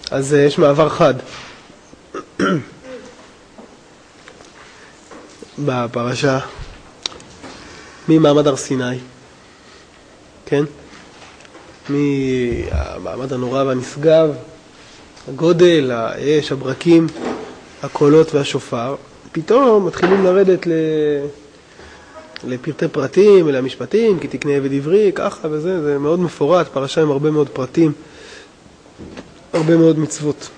אז יש מעבר חד בפרשה ממעמד הר סיני, כן? מהמעמד הנורא והנשגב, הגודל, האש, הברקים, הקולות והשופר, פתאום מתחילים לרדת לפרטי פרטים, אלה המשפטים, כי תקנה עבד עברי, ככה וזה, זה מאוד מפורט, פרשה עם הרבה מאוד פרטים, הרבה מאוד מצוות.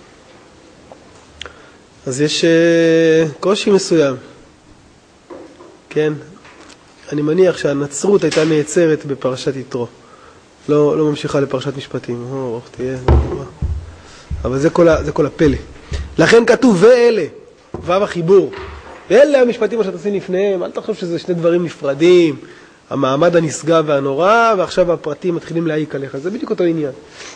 אז יש קושי מסוים, כן? אני מניח שהנצרות הייתה נעצרת בפרשת יתרו, לא ממשיכה לפרשת משפטים, תהיה, אבל זה כל הפלא. לכן כתוב ואלה, וו החיבור, ואלה המשפטים שאתה עושים לפניהם, אל תחשוב שזה שני דברים נפרדים, המעמד הנשגב והנורא, ועכשיו הפרטים מתחילים להעיק עליך, זה בדיוק אותו עניין.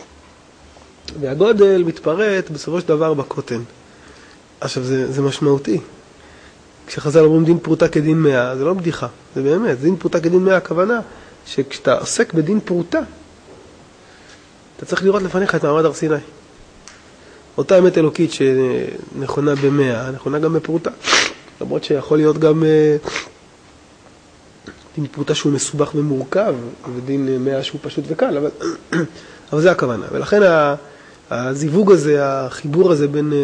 והגודל מתפרט בסופו של דבר בקוטן. עכשיו זה משמעותי. כשחז"ל אומרים דין פרוטה כדין 100, זה לא בדיחה, זה באמת, דין פרוטה כדין 100, הכוונה שכשאתה עוסק בדין פרוטה, אתה צריך לראות לפניך את מעמד הר סיני. אותה אמת אלוקית שנכונה ב100, נכונה גם בפרוטה. למרות שיכול להיות גם דין פרוטה שהוא מסובך ומורכב, ודין 100 שהוא פשוט וקל, אבל זה הכוונה. ולכן הזיווג הזה, החיבור הזה בין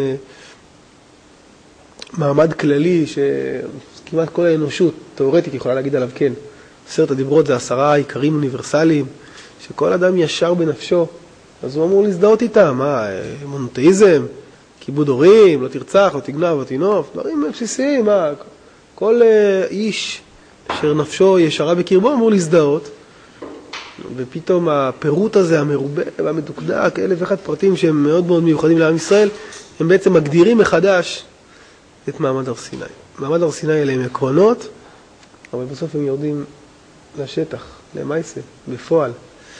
מעמד כללי, שכמעט כל האנושות, תיאורטית יכולה להגיד עליו כן, 10 הדיברות זה 10 עיקרים אוניברסליים, שכל אדם ישר בנפשו, אז הוא אמור להזדהות איתם, מונותאיזם, כיבוד הורים, לא תרצח, לא תגנב, לא תינוף, דברים בסיסיים, כל איש אשר נפשו ישרה בקרבו אמור להזדהות, ופתאום הפירוט הזה, המרובה והמדוקדק, 1001 פרטים שהם מאוד מאוד מיוחדים לעם ישראל, הם בעצם מגדירים מחדש את מעמד הר סיני. מעמד הר סיני אלה הם עקרונות, אבל בסוף הם יורדים לשטח, למעשה, בפועל.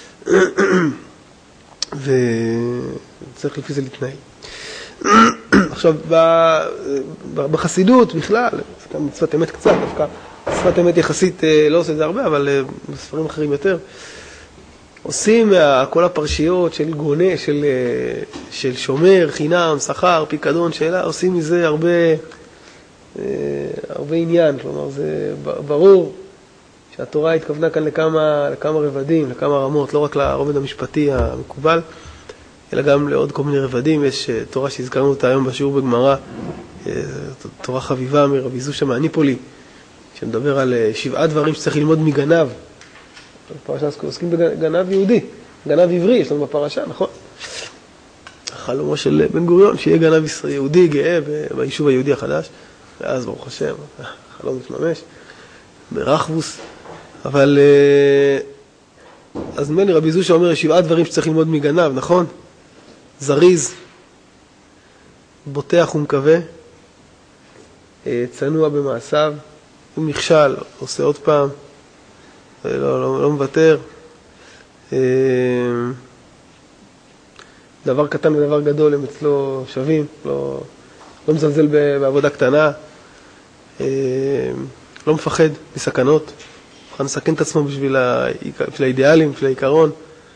וצריך לפי זה להתנהל. עכשיו, בחסידות בכלל, זה גם מצוות אמת קצת, דווקא מצוות אמת יחסית לא עושה את זה הרבה, אבל בספרים אחרים יותר, עושים כל הפרשיות של גונה, של שומר, חינם, שכר, פיקדון, שאלה, עושים מזה הרבה עניין, כלומר זה ברור שהתורה התכוונה כאן לכמה רבדים, לכמה רמות, לא רק לרובד המשפטי המקובל, אלא גם לעוד כל מיני רבדים. יש תורה שהזכרנו אותה היום בשיעור בגמרא, תורה חביבה מרבי זושה מהניפולי, שמדבר על 7 דברים שצריך ללמוד מגנב. בפרשה עוסקים בגנב יהודי, גנב עברי, יש לנו בפרשה, נכון? החלומו של בן גוריון, שיהיה גנב יהודי גאה ביישוב היהודי החדש, ואז ברוך השם, החלום מתממש, ברחבוס. אבל אז נדמה לי רבי זושה אומר 7 דברים שצריך ללמוד מגנב, נכון? זריז, בוטח ומקווה, צנוע במעשיו, אם נכשל, עושה עוד פעם, לא מוותר, דבר קטן ודבר גדול הם אצלו שווים, לא מזלזל בעבודה קטנה, לא מפחד מסכנות, מוכן לסכן את עצמו בשביל האידיאלים, בשביל העיקרון,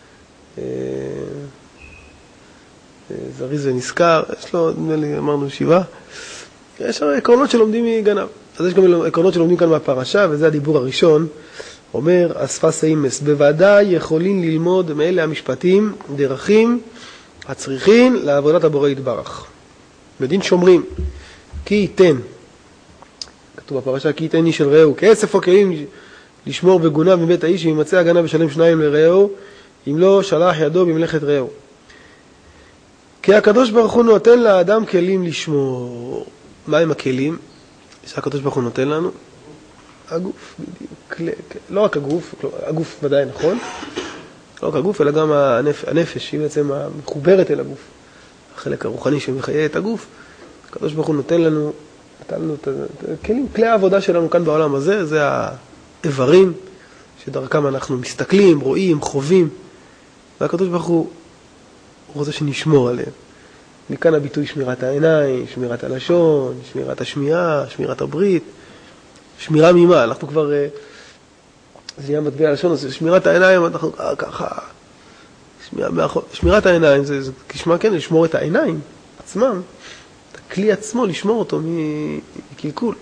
זריז ונזכר, יש לו, נדמה לי, אמרנו 7, יש עקרונות שלומדים מגנב. אז יש גם עקרונות שלומדים כאן מהפרשה, וזה הדיבור הראשון, אומר, אספס אימס, בוודאי יכולים ללמוד מאלה המשפטים, דרכים הצריכים לעבודת הבורא יתברך. בדין שומרים, כי ייתן, כתוב בפרשה, כי ייתן איש של רעהו, כסף או כלים לשמור בגונב מבית האיש, אם ימצא הגנב ושלם 2 לרעהו, אם לא שלח ידו במלאכת רעהו. כי הקדוש ברוך הוא נותן לאדם כלים לשמור. מה הם הכלים שהקדוש ברוך הוא נותן לנו? הגוף, בדיוק. לא רק הגוף, הגוף ודאי נכון, לא רק הגוף, אלא גם הנפש, שהיא בעצם מחוברת אל הגוף. החלק הרוחני שמחיה את הגוף. הקדוש ברוך הוא נותן לנו את הכלים, כלי העבודה שלנו כאן בעולם הזה, זה האיברים שדרכם אנחנו מסתכלים, רואים, חווים, והקדוש ברוך הוא רוצה שנשמור עליהם. מכאן הביטוי שמירת העיניים, שמירת הלשון, שמירת השמיעה, שמירת הברית. שמירה ממה? אנחנו כבר, זה יהיה מטבע הלשון, שמירת העיניים, אנחנו ככה, שמירת העיניים, זה כשמה כן, לשמור את העיניים עצמם, את הכלי עצמו, לשמור אותו מקלקול.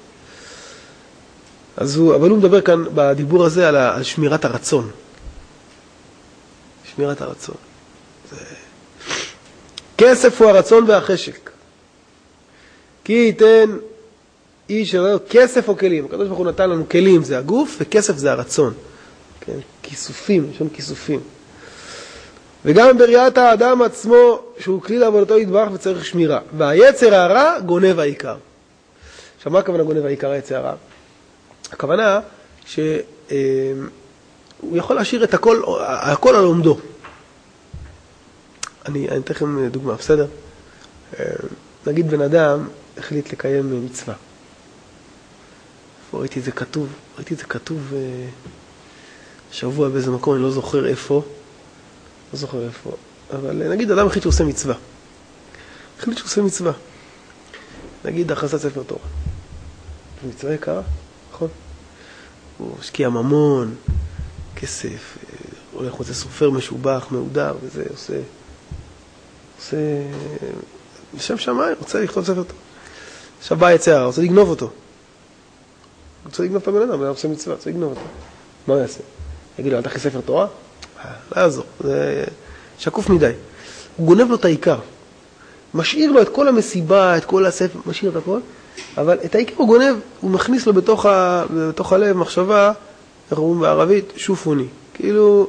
אבל הוא מדבר כאן בדיבור הזה על שמירת הרצון. שמירת הרצון. כסף הוא הרצון והחשק. כי ייתן איש אלוהיו כסף או כלים. הקדוש ברוך הוא נתן לנו כלים, זה הגוף, וכסף זה הרצון. כן? כיסופים, יש לנו כיסופים. וגם בריאת האדם עצמו, שהוא כלי לעבודתו יתברך וצריך שמירה. והיצר הרע גונב העיקר. עכשיו, מה הכוונה גונב העיקר היצר הרע? הכוונה שהוא יכול להשאיר את הכל על עומדו. אני אתן לכם דוגמה, בסדר? נגיד בן אדם החליט לקיים מצווה. ראיתי את זה כתוב שבוע באיזה מקום, אני לא זוכר איפה, אבל נגיד אדם החליט שהוא עושה מצווה. נגיד הכנסת ספר תורה. מצווה יקרה, נכון? הוא השקיע ממון, כסף, הולך מוצא סופר משובח, מהודר, וזה עושה לשם שמיים, רוצה לכתוב ספר תורה. עכשיו בא יצר, רוצה לגנוב אותו. רוצה לגנוב את הבן אדם, הוא עושה מצווה, רוצה לגנוב אותו. מה הוא יעשה? יגיד לו, אל תכי ספר תורה? לא יעזור, זה שקוף מדי. הוא גונב לו את העיקר. משאיר לו את כל המסיבה, את כל הספר, משאיר את הכל, אבל את העיקר הוא גונב, הוא מכניס לו בתוך הלב מחשבה, איך אומרים בערבית, שופוני. כאילו,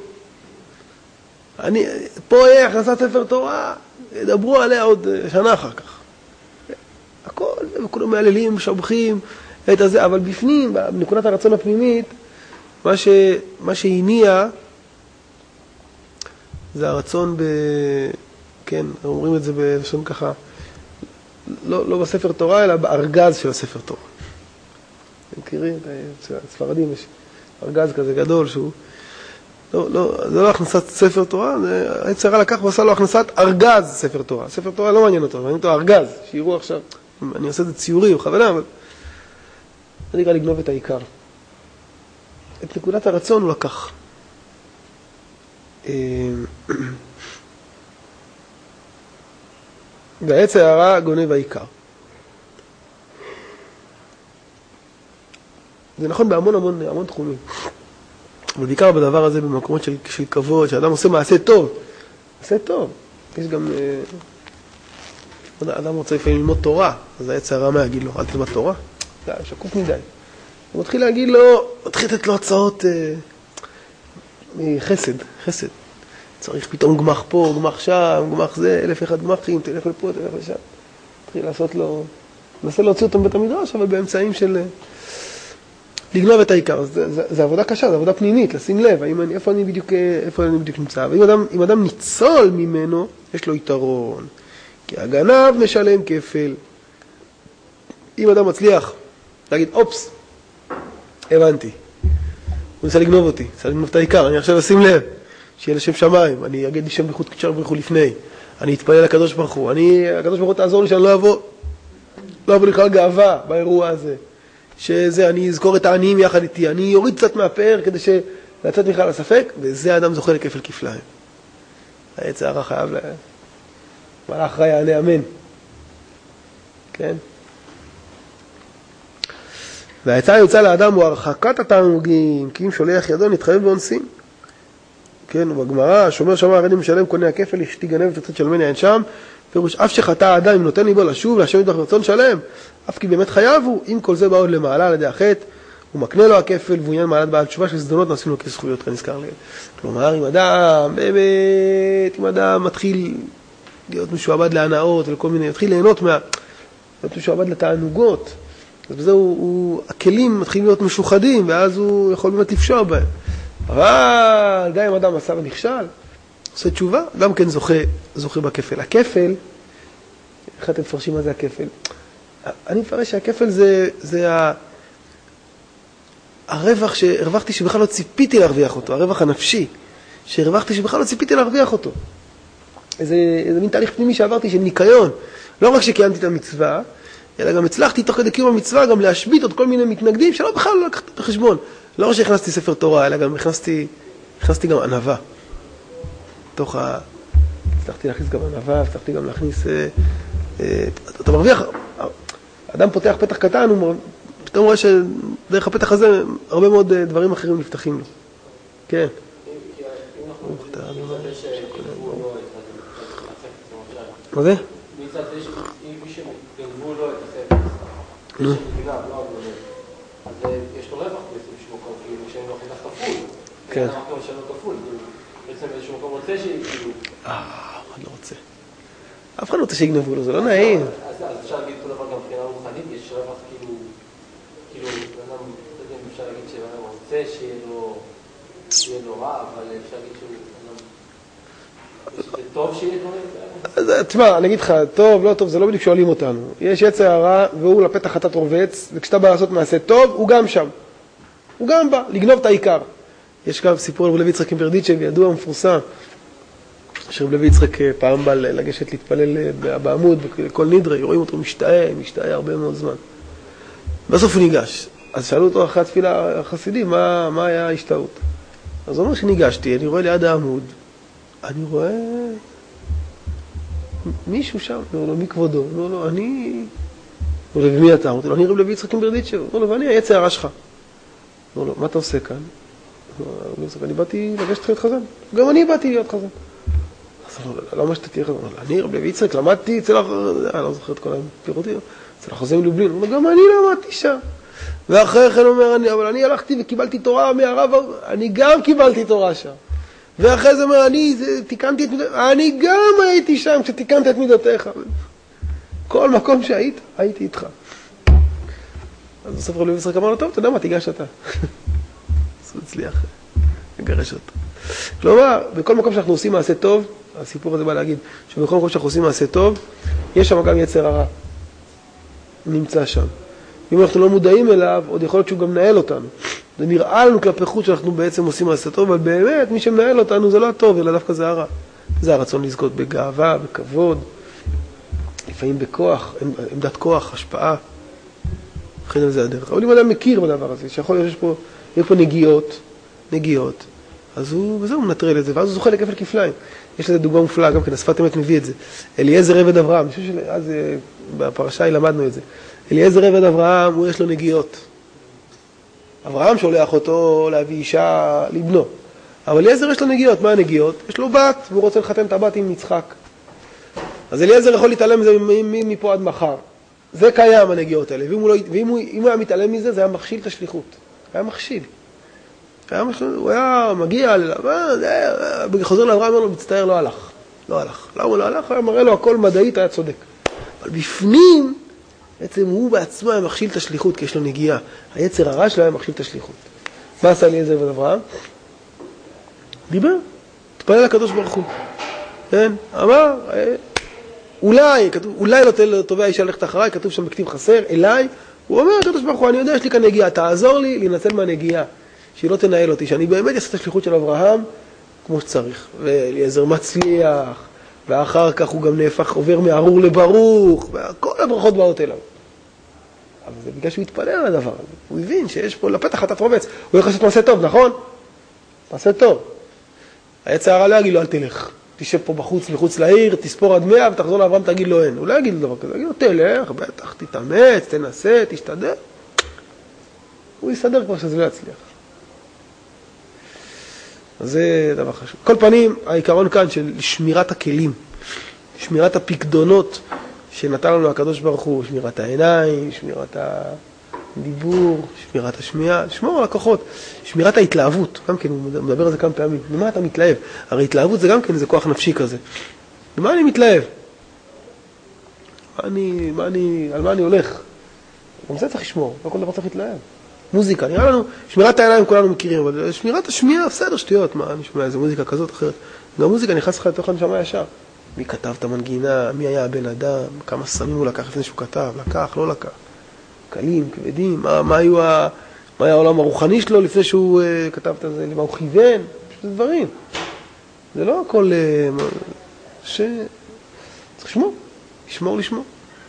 פה יהיה הכנסת ספר תורה, ידברו עליה עוד שנה אחר כך. הכל, וכולם מעללים, משבחים את הזה, אבל בפנים, בנקודת הרצון הפנימית, מה שהניע, זה הרצון כן, אומרים את זה בלשון ככה, לא בספר תורה, אלא בארגז של הספר תורה. אתם מכירים? הספרדים יש ארגז כזה גדול שהוא, זה לא הכנסת ספר תורה, היצר הרע לקח ועשה לו הכנסת ארגז ספר תורה. ספר תורה לא מעניין אותו, מעניין אותו ארגז, שיראו עכשיו, אני עושה את זה ציורי, בכוונה, אבל זה נקרא לגנוב את העיקר. את נקודת הרצון הוא לקח. והיצר הרע גונב העיקר. זה נכון בהמון תחומים. אבל בעיקר בדבר הזה, במקומות של כבוד, שאדם עושה מעשה טוב. מעשה טוב. יש גם, אדם רוצה לפעמים ללמוד תורה, אז היצר הרע מה יגיד לו? אל תלמד תורה? זה שקוף מדי. הוא מתחיל להגיד לו, מתחיל לתת לו הצעות חסד. צריך פתאום גמח פה, גמח שם, גמח זה, 1001 גמחים, תלך לפה, תלך לשם. מתחיל לעשות לו, מנסה להוציא אותם בית המדרש, אבל באמצעים של לגנוב את העיקר. זה עבודה קשה, זה עבודה פנימית, לשים לב, איפה אני בדיוק נמצא. ואם אדם ניצול ממנו, יש לו יתרון. כי הגנב משלם כפל. אם אדם מצליח להגיד, אופס, הבנתי. הוא ניסה לגנוב אותי, ניסה לגנוב את העיקר, אני עכשיו אשים לב. שיהיה לשם שמיים, אני אגיד לי שם בייחוד קשר בייחוד לפני, אני אתפלל לקדוש ברוך הוא, הקדוש ברוך הוא תעזור לי שאני לא אבוא לכלל גאווה באירוע הזה, שזה, אני אזכור את העניים יחד איתי, אני יוריד קצת מהפאר כדי לצאת בכלל לספק, וזה האדם זוכה לכפל כפליים. היצר הרע חייב מלאך רע יענה אמן. כן? והעצה יוצא לאדם הוא הרחקת התענוגים, כי אם שולח ידו נתחייב באונסים. כן, ובגמרא, שומר שמע הרדי משלם קונה הכפל, אשתי גנב ותרצת שלמני אין שם, פירוש אף שחטא האדם אם נותן ליבו לשוב, להשם יתברך ברצון שלם, אף כי באמת חייב הוא, אם כל זה בא עוד למעלה על ידי החטא, הוא מקנה לו הכפל, והוא עניין מעלת בעל תשובה של זדונות נעשים לו כזכויות, כאן נזכר לי. כלומר, אם אדם מתחיל להיות משועבד להנאות ולכל מיני, מתחיל ליהנות להיות משועבד לתענוגות, אז בזה הכלים מתחילים להיות משוחדים, ואז הוא יכול באמת לפשוע בהם. אבל גם אם אדם עשה ונכשל, עושה תשובה, גם כן זוכה בכפל. הכפל, איך אתם מפרשים מה זה הכפל? אני מפרש שהכפל זה הרווח שהרווחתי שבכלל לא ציפיתי להרוויח אותו, הרווח הנפשי, שהרווחתי שבכלל לא ציפיתי להרוויח אותו. איזה מין תהליך פנימי שעברתי של ניקיון. לא רק שקיימתי את המצווה, אלא גם הצלחתי תוך כדי קיום המצווה גם להשבית עוד כל מיני מתנגדים שלא בכלל לא לקחתי בחשבון. לא רק שהכנסתי ספר תורה, אלא גם הכנסתי גם ענווה. לתוך הצלחתי להכניס גם ענווה, הצלחתי גם להכניס... אתה מרוויח... אדם פותח פתח קטן, הוא פתאום רואה שדרך הפתח הזה הרבה מאוד דברים אחרים נפתחים לו. כן. מה זה? מצד זה מי שגנבו לו את החפץ, מי שנגנב, לא הגונב, אז יש לו רווח בעצם באיזשהו מקום, כאילו שאין לו חינך כפול. כן. אין המקום שאין לו כפול, בעצם באיזשהו מקום רוצה שיגנבו. אף אחד לא רוצה. אף אחד לא רוצה שיגנבו לו, זה לא נעים. אז אפשר להגיד כל דבר גם מבחינה רוחנית, יש רווח כאילו, אפשר להגיד שאדם רוצה שיהיה לו רע, אבל אפשר להגיד שהוא... זה טוב שיהיה דברים? תשמע, אני אגיד לך, טוב, לא טוב, זה לא בדיוק שואלים אותנו. יש יצר הרע, והוא לפתח חטאת רובץ, וכשאתה בא לעשות מעשה טוב, הוא גם שם. הוא גם בא, לגנוב את העיקר. יש גם סיפור על רב לוי יצחק מברדיצ'ב, ידוע ומפורסם, שרב לוי יצחק פעם בא לגשת להתפלל בעמוד, בכל נדרי, רואים אותו משתאה הרבה מאוד זמן. בסוף הוא ניגש. אז שאלו אותו אחרי התפילה החסידים, מה היה ההשתאות? אז הוא אומר שניגשתי, אני רואה ליד העמוד, אני רואה מישהו שם, אומר לו, מי כבודו? אומר לו, אני... אומר לו, ומי אתה? אמרתי לו, אני רב לוי יצחק מברדיצ'ב. אומר לו, ואני היצר הרע שלך. אומר לו, מה אתה עושה כאן? אני באתי לגשת לך להיות חזן. גם אני באתי להיות חזן. אז הוא אומר, למה שאתה תהיה חזן? אני רב לוי יצחק, למדתי אצל אני לא זוכר את כל הפירוטים, אצל החוזה מלובלין. הוא אומר, גם אני למדתי שם. ואחרי כן הוא אומר, אבל אני הלכתי וקיבלתי תורה מהרב, אני גם קיבלתי תורה שם. ואחרי זה אומר, אני תיקנתי את מידותיך, אני גם הייתי שם כשתיקנת את מידותיך. כל מקום שהיית, הייתי איתך. אז בסוף רב לוי יצחק אמר לו, טוב, אתה יודע מה, תיגש אתה. אז הוא הצליח לגרש אותו. כלומר, בכל מקום שאנחנו עושים מעשה טוב, הסיפור הזה בא להגיד, שבכל מקום שאנחנו עושים מעשה טוב, יש שם גם יצר הרע. הוא נמצא שם. אם אנחנו לא מודעים אליו, עוד יכול להיות שהוא גם מנהל אותנו. זה נראה לנו כלפי חוץ שאנחנו בעצם עושים מעשה טוב, אבל באמת מי שמנהל אותנו זה לא הטוב, אלא דווקא זה הרע. זה הרצון לזכות בגאווה, בכבוד, לפעמים בכוח, עמדת כוח, השפעה. לכן זה הדרך. אבל אם אדם מכיר בדבר הזה, שיכול להיות שיש פה נגיעות, אז וזהו, הוא מנטרל את זה, ואז הוא זוכה לכפל כפליים. יש לזה דוגמה מופלאה, גם כן, השפת אמת מביא את זה. אליעזר עבד אברהם, אז בפרשה למדנו את זה. אליעזר עבד אברהם, הוא יש לו נגיעות. אברהם שולח אותו להביא אישה לבנו. אבל אליעזר יש לו נגיעות. מה הנגיעות? יש לו בת, והוא רוצה לחתן את הבת עם יצחק. אז אליעזר יכול להתעלם מזה מפה עד מחר. זה קיים, הנגיעות האלה. ואם הוא היה מתעלם מזה, זה היה מכשיל את השליחות. היה מכשיל. הוא היה מגיע, חוזר לאברהם, אומר לו, מצטער, לא הלך. למה הוא לא הלך? הוא מראה לו, הכל מדעית, היה צודק. אבל בפנים, בעצם הוא בעצמו היה מכשיל את השליחות, כי יש לו נגיעה. היצר הרע שלו היה מכשיל את השליחות. מה עשה אליעזר עבד אברהם? דיבר, התפלל לקדוש ברוך הוא. כן? אמר, אולי לא תובע אישה ללכת אחריי, כתוב שם בכתיב חסר, אליי. הוא אומר, הקדוש ברוך הוא, אני יודע, יש לי כאן נגיעה, תעזור לי להינצל מהנגיעה, שהיא לא תנהל אותי, שאני באמת אעשה את השליחות של אברהם כמו שצריך. ואליעזר מצליח, ואחר כך הוא גם נהפך, עובר מארור לברוך, וכל הברכות באות אליו. אבל זה בגלל שהוא התפלל על הדבר הזה. הוא הבין שיש פה לפתח חטאת רובץ. הוא הולך לעשות מעשה טוב, נכון? מעשה טוב. היצר הרע לא יגיד לו, אל תלך. תשב פה בחוץ, מחוץ לעיר, תספור עד 100 ותחזור לאברהם, תגיד לו אין. הוא לא יגיד לו דבר כזה. יגיד לו, תלך, בטח, תתאמץ, תנסה, תשתדל. הוא יסדר כבר שזה לא יצליח. אז זה דבר חשוב. כל פנים, העיקרון כאן של שמירת הכלים, שמירת הפקדונות שנתן לנו הקדוש ברוך הוא, שמירת העיניים, שמירת הדיבור, שמירת השמיעה, לשמור על הכוחות, שמירת ההתלהבות, גם כן, הוא מדבר על זה כמה פעמים. למה אתה מתלהב? הרי התלהבות זה גם כן, זה כוח נפשי כזה. למה אני מתלהב? על מה אני הולך? גם זה צריך לשמור, לא כל דבר צריך להתלהב. מוזיקה, נראה לנו, שמירת העיניים כולנו מכירים, אבל שמירת השמיעה, בסדר, שטויות, מה, אני שומע איזה מוזיקה כזאת, אחרת. גם מוזיקה נכנס לך לתוך הנשמה ישר. מי כתב את המנגינה, מי היה הבן אדם, כמה סמים הוא לקח לפני שהוא כתב, לקח, לא לקח. קלים, כבדים, מה היה העולם הרוחני שלו לפני שהוא כתב את זה, למה הוא כיוון, פשוט דברים. זה לא הכל, צריך לשמור.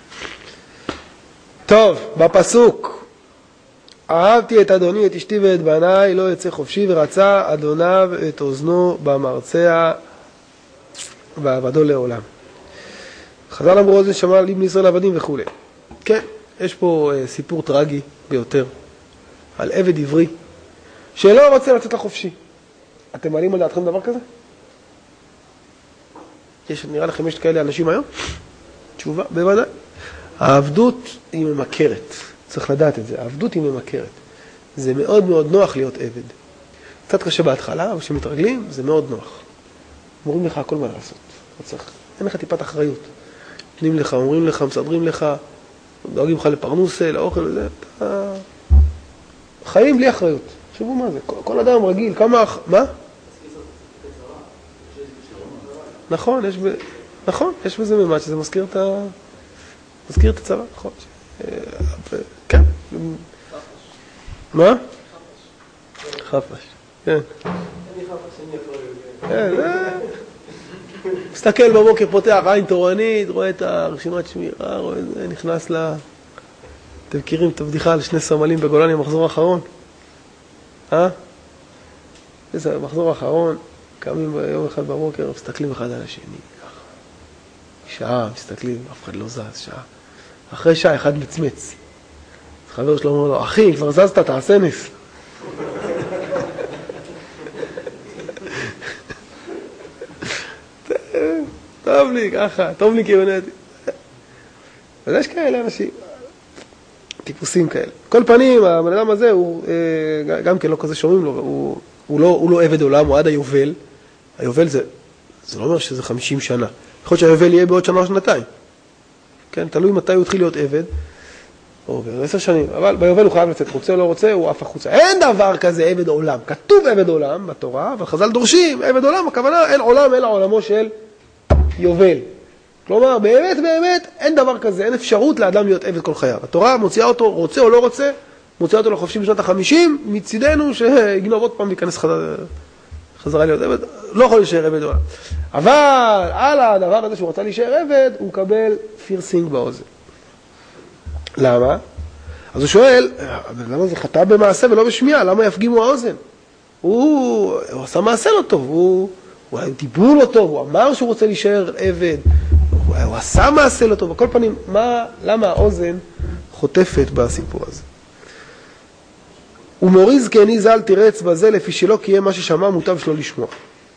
טוב, בפסוק. אהבתי את אדוני, את אשתי ואת בניי, לא יצא חופשי ורצה אדוניו את אוזנו במרצע ועבדו לעולם. חז"ל אמרו אוזן שמע לבני ישראל עבדים וכו'. כן, יש פה סיפור טרגי ביותר על עבד עברי שלא רוצה לצאת לחופשי. אתם מעלים על דעתכם דבר כזה? נראה לכם יש כאלה אנשים היום? תשובה, בוודאי. העבדות היא ממכרת. צריך לדעת את זה. העבדות היא ממכרת. זה מאוד מאוד נוח להיות עבד. קצת קשה בהתחלה, אבל כשמתרגלים זה מאוד נוח. אומרים לך הכל מה לעשות. אין לך טיפת אחריות. נותנים לך, אומרים לך, מסדרים לך, דואגים לך לפרנוסה, לאוכל וזה. חיים בלי אחריות. תחשבו מה זה. כל אדם רגיל, כמה... מה? נכון, יש בזה ממד שזה מזכיר את הצבא, נכון. כן. מה? חפש. כן. מסתכל בבוקר, פותח עין תורנית, רואה את הרשימת שמירה, רואה את זה, נכנס אתם מכירים את הבדיחה על שני סמלים בגולני, המחזור האחרון? זה המחזור האחרון, קמים ביום אחד בבוקר, מסתכלים אחד על השני, ככה. שעה, מסתכלים, אף אחד לא זז, שעה. אחרי שעה אחד מצמץ. חבר שלו אומר לו, אחי, כבר זזת, תעשה נס. טוב לי, ככה, טוב לי כיונתי. אז יש כאלה אנשים, טיפוסים כאלה. כל פנים, הבן אדם הזה, הוא גם כן לא כזה שומעים לו, הוא לא עבד עולם, הוא עד היובל. היובל זה לא אומר שזה 50 שנה. יכול להיות שהיובל יהיה בעוד שנה או שנתיים. כן, תלוי מתי הוא התחיל להיות עבד, או ב10 שנים. אבל ביובל הוא חייב לצאת, רוצה או לא רוצה, הוא אף החוצה. אין דבר כזה עבד עולם. כתוב עבד עולם בתורה, אבל חז"ל דורשים עבד עולם, הכוונה אין עולם אלא עולמו של יובל. כלומר, באמת, אין דבר כזה, אין אפשרות לאדם להיות עבד כל חייו. התורה מוציאה אותו, רוצה או לא רוצה, מוציאה אותו לחופשי בשנות ה-50, מצידנו שיגנוב עוד פעם להיכנס חזרה להיות עבד, לא יכול להישאר עבד עולם. אבל על הדבר הזה שהוא רצה להישאר עבד, הוא מקבל פירסינג באוזן. למה? אז הוא שואל, למה זה חטא במעשה ולא בשמיעה? למה יפגימו האוזן? הוא עשה מעשה לא טוב, הוא דיבור לא טוב, הוא אמר שהוא רוצה להישאר עבד, הוא עשה מעשה לא טוב. בכל פנים, למה האוזן חוטפת בסיפור הזה? ומוריז כעני ז"ל תירץ בזה לפי שלא קיים מה ששמע מוטב שלא לשמוע.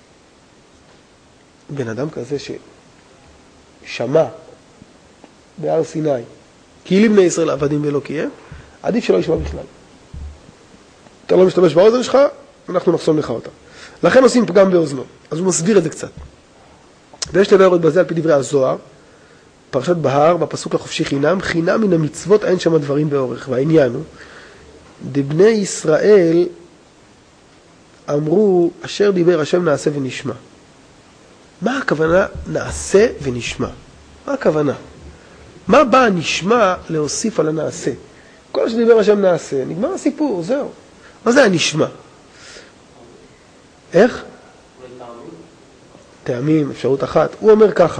בן אדם כזה ששמע בהר סיני כי לבני ישראל עבדים ולא קיים, עדיף שלא ישמע בכלל. אתה לא משתמש באוזן שלך, אנחנו נחסום לך אותה. לכן עושים פגם באוזנו. אז הוא מסביר את זה קצת. ויש לבארות בזה על פי דברי הזוהר, פרשת בהר, בפסוק לחופשי חינם, חינם מן המצוות אין שם דברים באורך. והעניין הוא, דבני ישראל אמרו, אשר דיבר השם נעשה ונשמע. מה הכוונה נעשה ונשמע? מה הכוונה? מה בא הנשמע להוסיף על הנעשה? כל שדיבר השם נעשה, נגמר הסיפור, זהו. מה זה הנשמע? איך? טעמים, אפשרות אחת. הוא אומר ככה,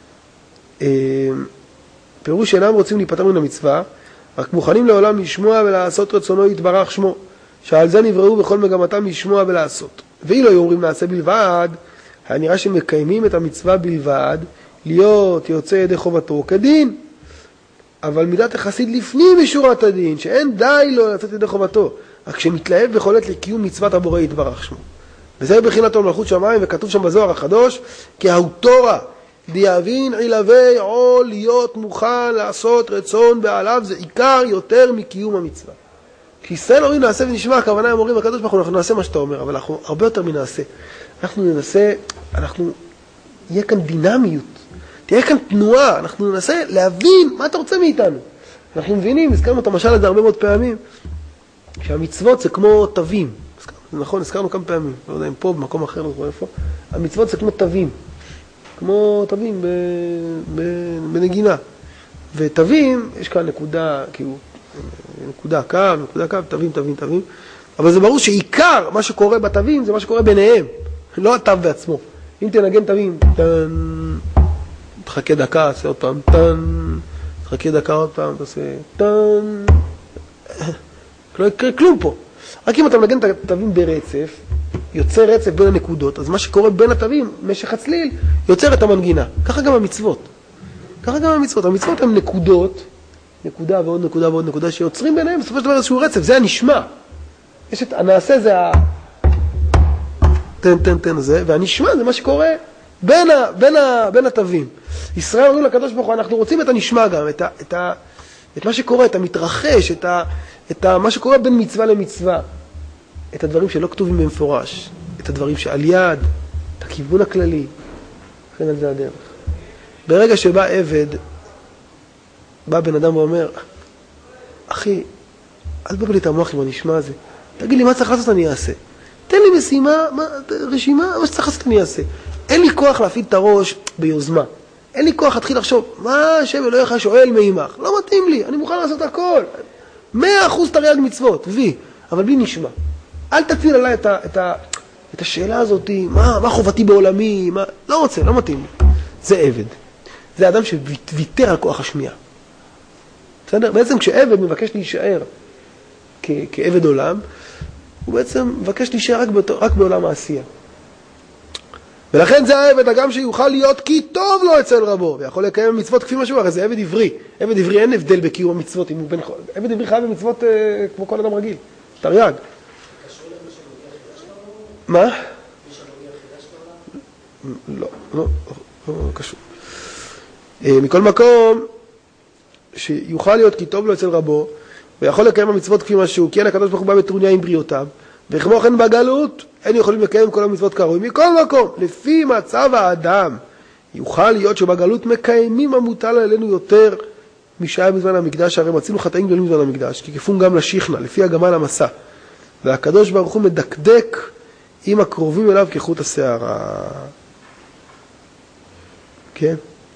פירוש שאינם רוצים להיפטר מן המצווה, רק מוכנים לעולם לשמוע ולעשות רצונו יתברך שמו, שעל זה נבראו בכל מגמתם לשמוע ולעשות. ואילו היו אומרים נעשה בלבד, היה נראה שמקיימים את המצווה בלבד, להיות יוצא ידי חובתו כדין, אבל מידת החסיד לפנים משורת הדין, שאין די לו לצאת ידי חובתו, רק שמתלהב וחולט לקיום מצוות הבורא יתברך שמו. וזה בחינת מלכות שמיים, וכתוב שם בזוהר הקדוש, כי האוטורה דיאבין עילבי עול להיות מוכן לעשות רצון בעליו, זה עיקר יותר מקיום המצווה. כשישראל אומרים נעשה ונשמע, הכוונה הם אומרים הקדוש ברוך הוא, אנחנו נעשה מה שאתה אומר, אבל אנחנו הרבה יותר מנעשה. אנחנו ננסה, יהיה כאן דינמיות, תהיה כאן תנועה, אנחנו ננסה להבין מה אתה רוצה מאיתנו. אנחנו מבינים, הזכרנו את המשל הזה הרבה מאוד פעמים, שהמצוות זה כמו תווים. נכון, הזכרנו כמה פעמים, לא יודע אם פה, במקום אחר, לא יודע איפה. המצוות זה כמו תווים. כמו תווים בנגינה. ותווים, יש כאן נקודה, כאילו, נקודה קו, תווים. אבל זה ברור שעיקר מה שקורה בתווים זה מה שקורה ביניהם, לא התו בעצמו. אם תנגן תווים, טן, תחכה דקה, תעשה עוד פעם, טן, תחכה דקה עוד פעם, תעשה, טן. לא יקרה כלום פה. רק אם אתה מנגן את התווים ברצף, יוצר רצף בין הנקודות, אז מה שקורה בין התווים, משך הצליל, יוצר את המנגינה. ככה גם המצוות. ככה גם המצוות. המצוות הן נקודות, נקודה ועוד נקודה ועוד נקודה, שיוצרים ביניהם בסופו של דבר איזשהו רצף. זה הנשמע. יש את הנעשה זה תן זה, והנשמע זה מה שקורה בין התווים. ישראל אומרים לקדוש ברוך הוא, אנחנו רוצים את הנשמע גם, את מה שקורה, את המתרחש, את מה שקורה בין מצווה למצווה. את הדברים שלא כתובים במפורש, את הדברים שעל יד, את הכיוון הכללי. לכן על זה הדרך. ברגע שבא עבד, בא בן אדם ואומר, אחי, אל תבלבל לי את המוח עם הנשמע הזה. תגיד לי, מה צריך לעשות אני אעשה? תן לי משימה, רשימה, מה שצריך לעשות אני אעשה. אין לי כוח להפעיל את הראש ביוזמה. אין לי כוח להתחיל לחשוב, מה השם אלוהיך שואל מעמך? לא מתאים לי, אני מוכן לעשות הכל. 100% תרי"ג מצוות, אבל בלי נשמע. אל תפיל עליי את השאלה הזאת, מה חובתי בעולמי, לא רוצה, לא מתאים לי. זה עבד. זה אדם שוויתר על כוח השמיעה. בסדר? בעצם כשעבד מבקש להישאר כעבד עולם, הוא בעצם מבקש להישאר רק בעולם העשייה. ולכן זה העבד, הגם שיוכל להיות כי טוב לו אצל רבו, ויכול לקיים מצוות כפי משהו, הרי זה עבד עברי. עבד עברי אין הבדל בקיום המצוות, עבד עברי חייב במצוות כמו כל אדם רגיל, תרי"ג. מה? לא קשור. מכל מקום, שיוכל להיות כי טוב לו אצל רבו, ויכול לקיים המצוות כפי משהו, כי אין הקדוש ברוך הוא בא בטרוניה עם בריאותיו, וכמו כן בגלות, אין יכולים לקיים כל המצוות כראוי. מכל מקום, לפי מצב האדם, יוכל להיות שבגלות מקיימים המוטל עלינו יותר משהיה בזמן המקדש, הרי מצינו חטאים גדולים בזמן המקדש, כי כפון גם לשכנה, לפי הגמל המסע. והקדוש ברוך הוא מדקדק עם הקרובים אליו כחוט השערה. כן?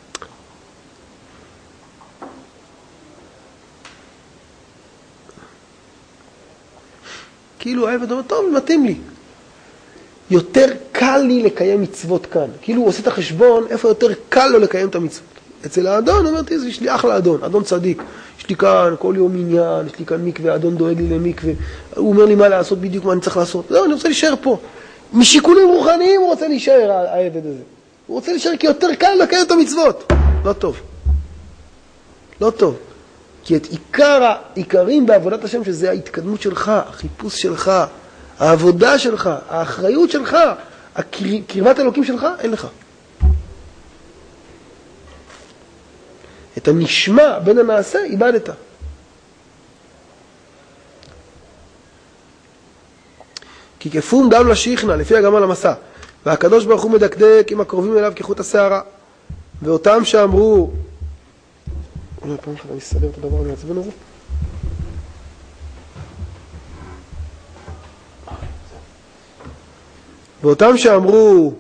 כאילו העבד אומר, טוב, מתאים לי. יותר קל לי לקיים מצוות כאן. כאילו הוא עושה את החשבון, איפה יותר קל לו לקיים את המצוות. אצל האדון, אמרתי, יש לי אחלה אדון, אדון צדיק. יש לי כאן כל יום עניין, יש לי כאן מקווה, האדון דואג לי למקווה. הוא אומר לי מה לעשות, בדיוק מה אני צריך לעשות. לא, אני רוצה להישאר פה. משיקולים רוחניים הוא רוצה להישאר, העבד הזה. הוא רוצה להישאר כי יותר קל לקיים את המצוות. לא טוב. לא טוב. כי את העיקרים בעבודת השם, שזה ההתקדמות שלך, החיפוש שלך, העבודה שלך, האחריות שלך, קרבת אלוקים שלך, אין לך. את הנשמע בין הנעשה, איבדת. כי כפום דם לשכנה, לפי הגמל המסע, והקדוש ברוך הוא מדקדק עם הקרובים אליו כחוט השערה. ואותם שאמרו, אולי פעם אחת אני אסדר את הדבר המעצבן הזה? ואותם שאמרו,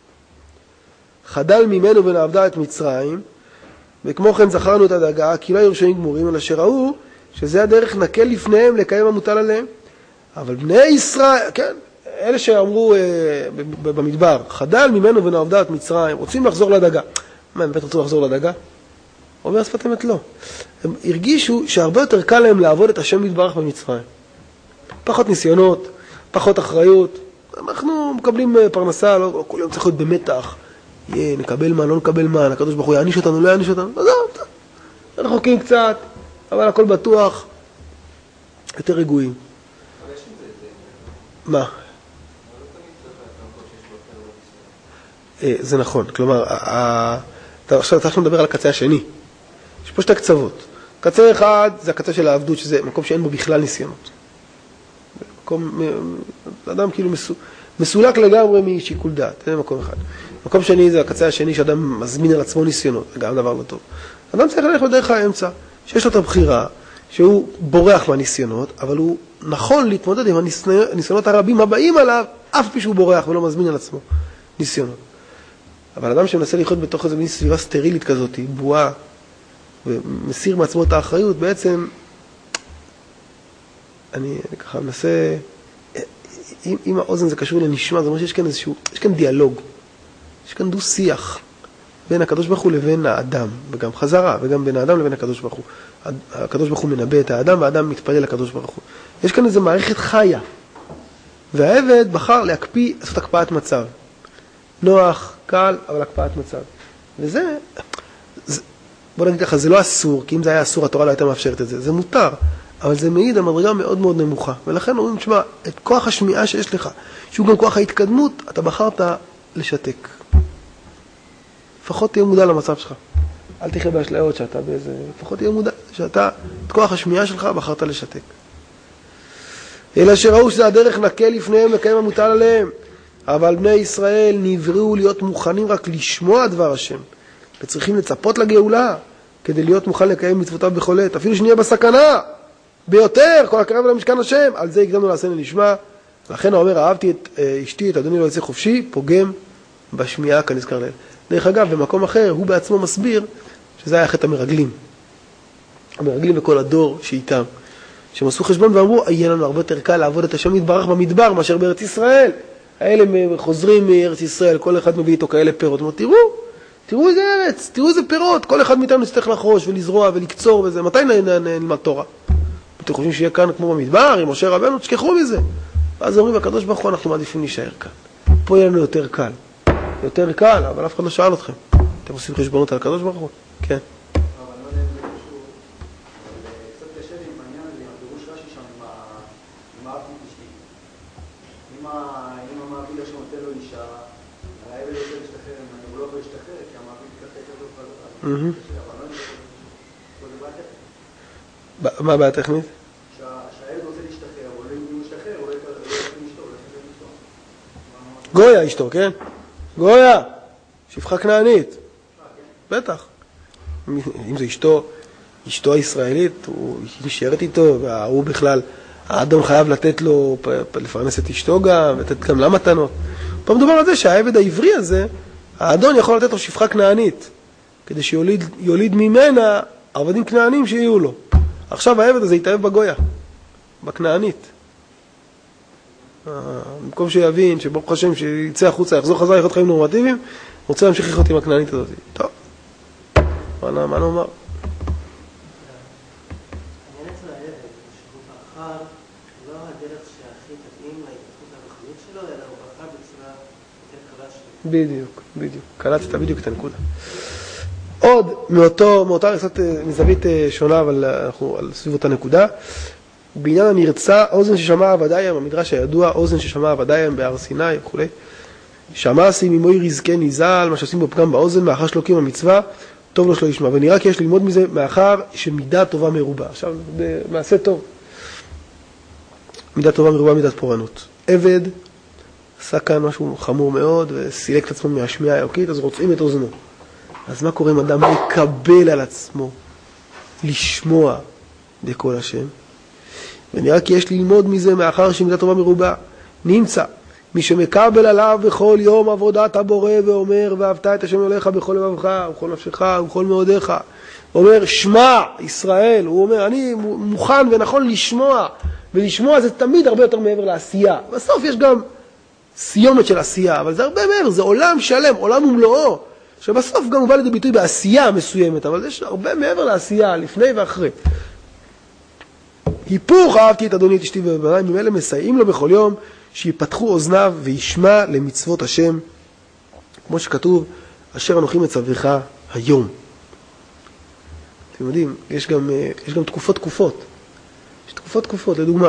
חדל ממנו ונעבדה את מצרים, וכמו כן זכרנו את הדאגה, כי לא ירושעים גמורים, אלא שראו שזה הדרך נקל לפניהם לקיים המוטל עליהם. אבל בני ישראל, כן, אלה שאמרו במדבר, חדל ממנו ונעבדה את מצרים, רוצים לחזור לדאגה. מה, הם באמת רצו לחזור לדאגה? אומר שפת אמת לא. הם הרגישו שהרבה יותר קל להם לעבוד את השם יתברך במצרים. פחות ניסיונות, פחות אחריות. אנחנו מקבלים פרנסה, לא כל יום צריך להיות במתח. נקבל מה, לא נקבל מה, הקדוש ברוך הוא יעניש אותנו, לא יעניש אותנו. אז לא, רחוקים קצת, אבל הכל בטוח. יותר רגועים. מה? זה נכון. כלומר, עכשיו אתה מדבר על הקצה השני. יש פה שתי קצוות. קצה אחד זה הקצה של העבדות, שזה מקום שאין בו בכלל ניסיונות. מקום, אדם כאילו מסולק לגמרי משיקול דעת, זה מקום אחד. מקום שני זה הקצה השני שאדם מזמין על עצמו ניסיונות, זה גם דבר לא טוב. אדם צריך ללכת בדרך האמצע, שיש לו את הבחירה, שהוא בורח מהניסיונות, אבל הוא נכון להתמודד עם הניסיונות הרבים הבאים עליו, אף פי שהוא בורח ולא מזמין על עצמו ניסיונות. אבל אדם שמנסה לחיות בתוך איזו מין סביבה סטרילית כזאת, בועה, ומסיר מעצמו את האחריות, בעצם אני ככה מנסה, אם האוזן זה קשור לנשמע, זאת אומרת שיש כאן איזשהו, יש כאן דיאלוג, יש כאן דו שיח בין הקדוש ברוך הוא לבין האדם, וגם חזרה, וגם בין האדם לבין הקדוש ברוך הוא. הקדוש ברוך הוא מנבא את האדם, והאדם מתפלל לקדוש ברוך הוא. יש כאן איזו מערכת חיה, והעבד בחר לעשות הקפאת מצב. נוח, קל, אבל הקפאת מצב. וזה, בוא נגיד לך, זה לא אסור, כי אם זה היה אסור, התורה לא הייתה מאפשרת את זה. זה מותר, אבל זה מעיד על מדרגה מאוד מאוד נמוכה. ולכן אומרים, תשמע, את כוח השמיעה שיש לך, שהוא גם כוח ההתקדמות, אתה בחרת לשתק. לפחות תהיה מודע למצב שלך. אל תחיה באשליות שאתה באיזה... לפחות תהיה מודע שאתה, את כוח השמיעה שלך, בחרת לשתק. אלא שראו שזה הדרך נקה לפניהם לקיים המוטל עליהם. אבל בני ישראל נבראו להיות מוכנים רק לשמוע דבר השם. וצריכים לצפות לגאולה, כדי להיות מוכן לקיים מצוותיו בכל עת. אפילו שנהיה בסכנה, ביותר, כל הקרב למשכן השם. על זה הקדמנו לעשינו לשמה. לכן האומר, אהבתי את אשתי, את אדוני לא יצא חופשי, פוגם בשמיעה כנזכר לאל. דרך אגב, במקום אחר, הוא בעצמו מסביר שזה היה חטא המרגלים. המרגלים וכל הדור שאיתם. שהם עשו חשבון ואמרו, יהיה לנו הרבה יותר קל לעבוד את השם יתברך במדבר מאשר בארץ ישראל. האלה חוזרים מארץ ישראל, כל אחד מביא איתו כאלה פירות. אומרים, תראו איזה ארץ, תראו איזה פירות. כל אחד מאיתנו יצטרך לחרוש ולזרוע ולקצור וזה. מתי נלמד תורה? אתם חושבים שיהיה כאן כמו במדבר, עם משה רבנו? תשכחו מזה. ואז אומרים, הקדוש ברוך הוא, אנחנו מעדיפים להישאר כאן. פה יהיה לנו יותר קל. יותר קל, אבל אף אחד לא שאל אתכם. אתם עושים חשבונות על הקדוש ברוך הוא? כן. מה הבעיה טכנית? שהילד רוצה להשתחרר, אבל אם הוא משתחרר, הוא לא יקבל אשתו, הוא לא יקבל אשתו. גויה אשתו, כן? גויה, שפחה כנענית. בטח. אם זה אשתו הישראלית, הוא נשארת איתו, והוא בכלל, האדון חייב לתת לו, לפרנס את אשתו גם, לתת גם לה מתנות. פה מדובר על זה שהעבד העברי הזה, האדון יכול לתת לו שפחה כנענית, כדי שיוליד ממנה עבדים כנענים שיהיו לו. עכשיו העבד הזה יתאהב בגויה, בכנענית. במקום שיבין, שברוך השם, שיצא החוצה, יחזור חזר לחיות חיים נורמטיביים, רוצה להמשיך לחיות עם הכנענית הזאת. טוב, מה נאמר? העניין אצל העבד, שהוא בחר לא הדרך שהכי תתאים להתפתחות הרוחנית שלו, אלא הוא בחר בצורה יותר קלה שלו. בדיוק. קלטת בדיוק את הנקודה. עוד מאותה קצת מזווית שונה, אבל אנחנו על סביב אותה נקודה. בעניין הנרצה, אוזן ששמע עבדיים, המדרש הידוע, אוזן ששמע עבדיים בהר סיני וכו'. שמע עשי ממוי רזקני ז"ל, מה שעושים בו פגם באוזן, מאחר שלוקים המצווה, טוב לו שלא ישמע. ונראה כי יש ללמוד מזה מאחר שמידה טובה מרובה. עכשיו, מעשה טוב. מידה טובה מרובה, מידת פורענות. עבד עשה כאן משהו חמור מאוד, וסילק את עצמו מהשמיעה האלוקית, אז רוצים את אוזנו. אז מה קורה אם אדם מקבל על עצמו לשמוע בקול השם? ונראה כי יש ללמוד מזה מאחר שמידה טובה מרובה. נמצא, מי שמקבל עליו בכל יום עבודת הבורא ואומר, ואהבת את השם אלוהיך בכל לבבך ובכל נפשך ובכל מאודיך. אומר, שמע ישראל, הוא אומר, אני מוכן ונכון לשמוע, ולשמוע זה תמיד הרבה יותר מעבר לעשייה. בסוף יש גם סיומת של עשייה, אבל זה הרבה מעבר, זה עולם שלם, עולם ומלואו, שבסוף גם הוא בא לידי ביטוי בעשייה מסוימת, אבל יש הרבה מעבר לעשייה, לפני ואחרי. היפוך, אהבתי את אדוני את אשתי ובניי, ממילא מסייעים לו בכל יום, שיפתחו אוזניו וישמע למצוות השם, כמו שכתוב, אשר אנוכי מצווך היום. אתם יודעים, יש גם תקופות. יש תקופות, לדוגמה,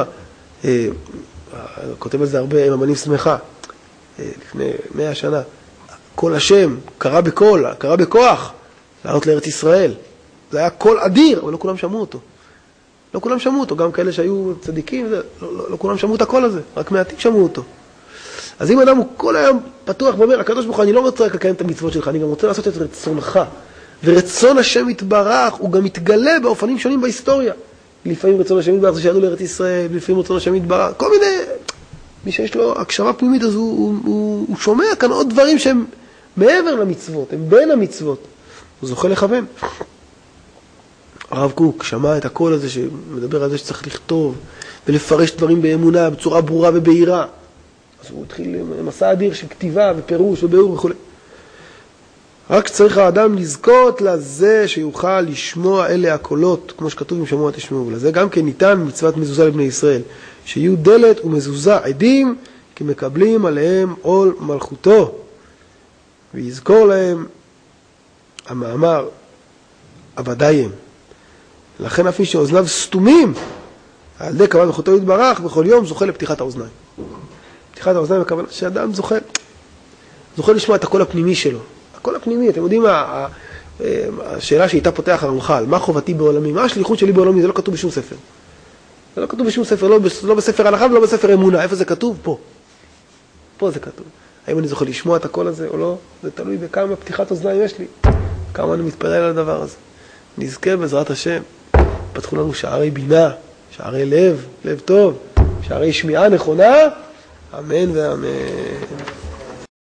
כותב על זה הרבה, אמנים שמחה, לפני 100 שנה, כל השם קרא בקול, קרא בכוח, לעלות לארץ ישראל. זה היה קול אדיר, אבל לא כולם שמעו אותו. לא כולם שמעו אותו, גם כאלה שהיו צדיקים, לא כולם שמעו את הקול הזה, רק מעטים שמעו אותו. אז אם אדם הוא כל היום פתוח ואומר, הקדוש ברוך הוא, אני לא רוצה רק לקיים את המצוות שלך, אני גם רוצה לעשות את רצונך. ורצון השם יתברך, הוא גם מתגלה באופנים שונים בהיסטוריה. לפעמים רצון השם יתברך זה שיעלו לארץ ישראל, לפעמים רצון השם יתברך, כל מיני, מי שיש לו הקשבה פנימית, אז הוא שומע כאן עוד דברים שהם מעבר למצוות, הם בין המצוות. הוא זוכה לכוון. הרב קוק שמע את הקול הזה שמדבר על זה שצריך לכתוב ולפרש דברים באמונה בצורה ברורה ובהירה. אז הוא התחיל מסע אדיר של כתיבה ופירוש וביאור וכו'. רק צריך האדם לזכות לזה שיוכל לשמוע אלה הקולות, כמו שכתוב אם שמוע תשמעו. ולזה גם כן ניתן מצוות מזוזה לבני ישראל, שיהיו דלת ומזוזה עדים כי מקבלים עליהם עול מלכותו, ויזכור להם המאמר, עבדיים. לכן אף מי שאוזניו סתומים, על ידי קבלת מלכותו יתברך, בכל יום זוכה לפתיחת האוזניים. פתיחת האוזניים הכוונה שאדם זוכה לשמוע את הקול הפנימי שלו. הקול הפנימי, אתם יודעים מה, השאלה שהייתה פותח הרמח"ל, מה חובתי בעולמי, מה השליחות שלי בעולמי, זה לא כתוב בשום ספר. זה לא כתוב בשום ספר, לא בספר הלכה ולא בספר אמונה. איפה זה כתוב? פה. פה זה כתוב. האם אני זוכה לשמוע את הקול הזה או לא? זה תלוי בכמה פתיחת אוזניים יש לי. כמה אני מתפלל על הדבר הזה. נזכה בעזרת השם. פתחו לנו שערי בינה, שערי לב, לב טוב, שערי שמיעה נכונה. אמן ואמן.